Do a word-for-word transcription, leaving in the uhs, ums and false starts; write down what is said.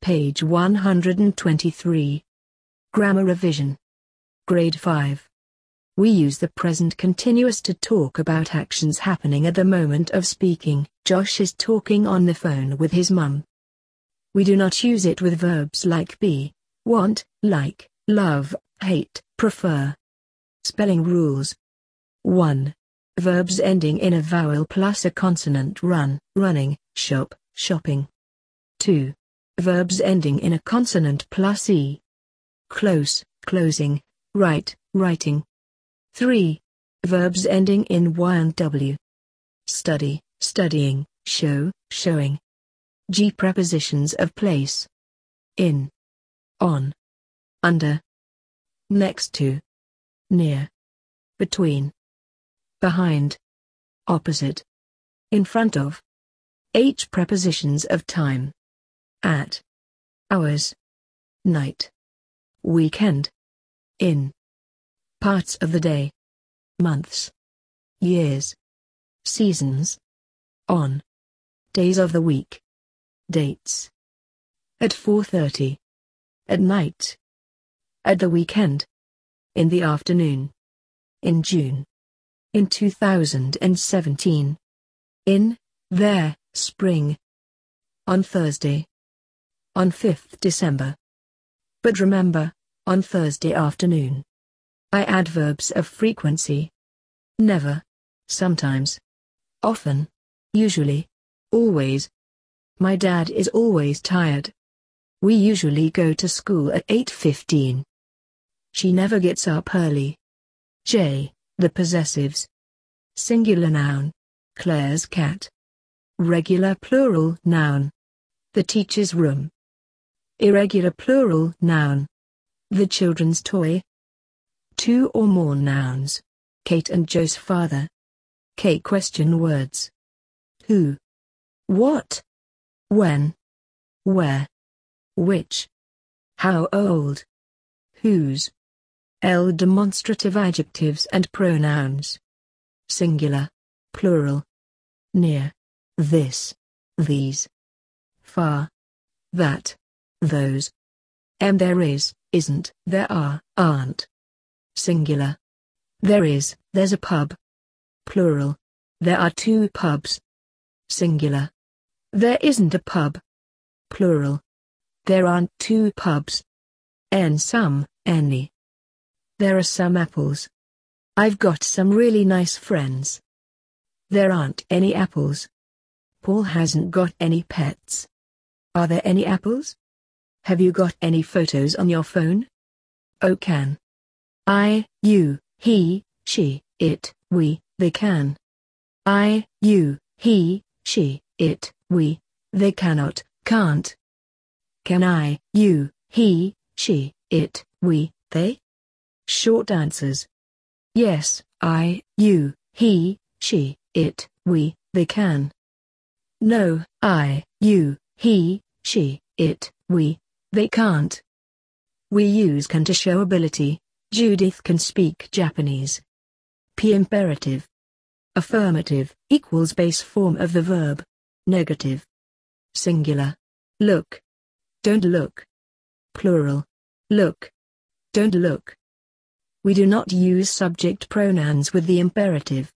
page one hundred twenty-three. Grammar revision. Grade five. We use the present continuous to talk about actions happening at the moment of speaking. Josh is talking on the phone with his mum. We do not use it with verbs like be, want, like, love, hate, prefer. Spelling rules. one. Verbs ending in a vowel plus a consonant: run, running, shop, shopping. two. Verbs ending in a consonant plus e. Close, closing, write, writing. three. Verbs ending in y and w. Study, studying, show, showing. G. Prepositions of place. In, on, under, next to, near, between, behind, opposite, in front of. H. Prepositions of time. At, hours, night, weekend, in, parts of the day, months, years, seasons, on, days of the week, dates. At four thirty. At night. At the weekend. In the afternoon. In June. In two thousand seventeen. In, there, spring. On Thursday. On fifth December. But remember, on Thursday afternoon. I add verbs of frequency. Never. Sometimes. Often. Usually. Always. My dad is always tired. We usually go to school at eight fifteen. She never gets up early. J. The possessives. Singular noun. Claire's cat. Regular plural noun. The teacher's room. Irregular plural noun. The children's toy. Two or more nouns. Kate and Joe's father. K. Question words. Who? What? When? Where? Which? How old? Whose? L. Demonstrative adjectives and pronouns. Singular. Plural. Near. This. These. Far. That. Those. M. There is, isn't, there are, aren't. Singular. There is, there's a pub. Plural. There are two pubs. Singular. There isn't a pub. Plural. There aren't two pubs. N. Some, any. There are some apples. I've got some really nice friends. There aren't any apples. Paul hasn't got any pets. Are there any apples? Have you got any photos on your phone? O. Can. I, you, he, she, it, we, they can. I, you, he, she, it, we, they cannot, can't. Can I, you, he, she, it, we, they? Short answers. Yes, I, you, he, she, it, we, they can. No, I, you, he, she, it, we, they can't. We use can to show ability. Judith can speak Japanese. P. Imperative. Affirmative equals base form of the verb. Negative. Singular. Look. Don't look. Plural. Look. Don't look. We do not use subject pronouns with the imperative.